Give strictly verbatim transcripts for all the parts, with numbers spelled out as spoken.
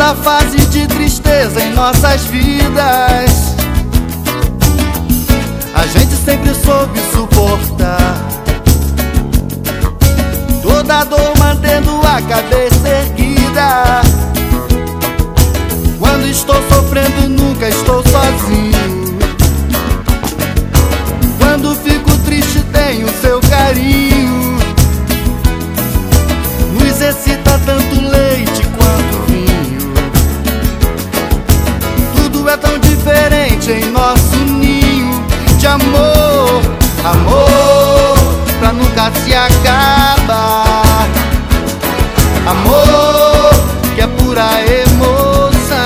toda fase de tristeza em nossas vidas, a gente sempre soube suportar. Toda dor mantendo a cabeça erguida. Quando estou sofrendo nunca estou sozinho. Quando fico triste tenho seu carinho. Nos excita tanto leite quanto vinho. Tudo é tão diferente em nosso ninho de amor, amor pra nunca se acabar. Amor que é pura emoção.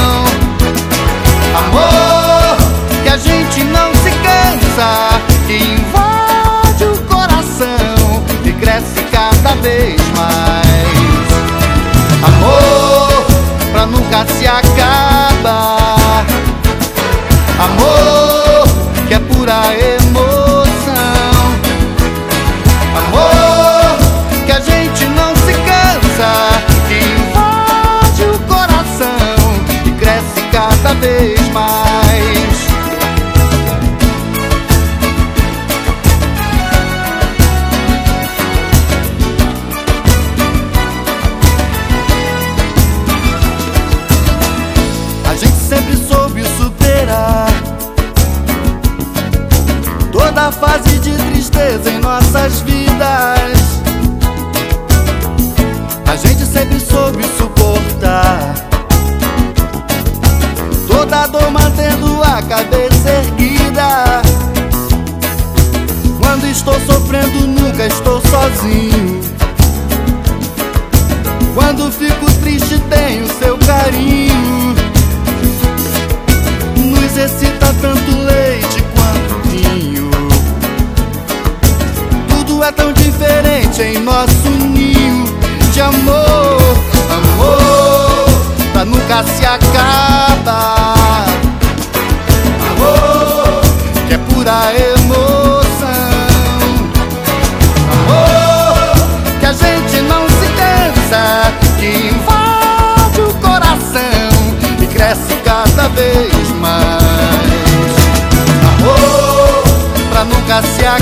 Amor que a gente não se cansa, que invade o coração e cresce cada vez mais. Amor pra nunca se acabar. Amor que é pura emoção. Amor que a gente não se cansa, que invade o coração e cresce cada vez mais. A gente sempre soube superar toda fase de tristeza em nossas vidas. A gente sempre soube suportar toda dor mantendo a cabeça erguida. Quando estou sofrendo nunca estou sozinho. Quando fico triste tenho seu carinho. Nos excita tanto leite quanto vinho. Tudo é tão diferente em nosso ninho de amor, amor pra nunca se acabar. Amor que é pura emoção. Amor que a gente não se cansa, que invade o coração e cresce cada vez mais. Amor pra nunca se acabar.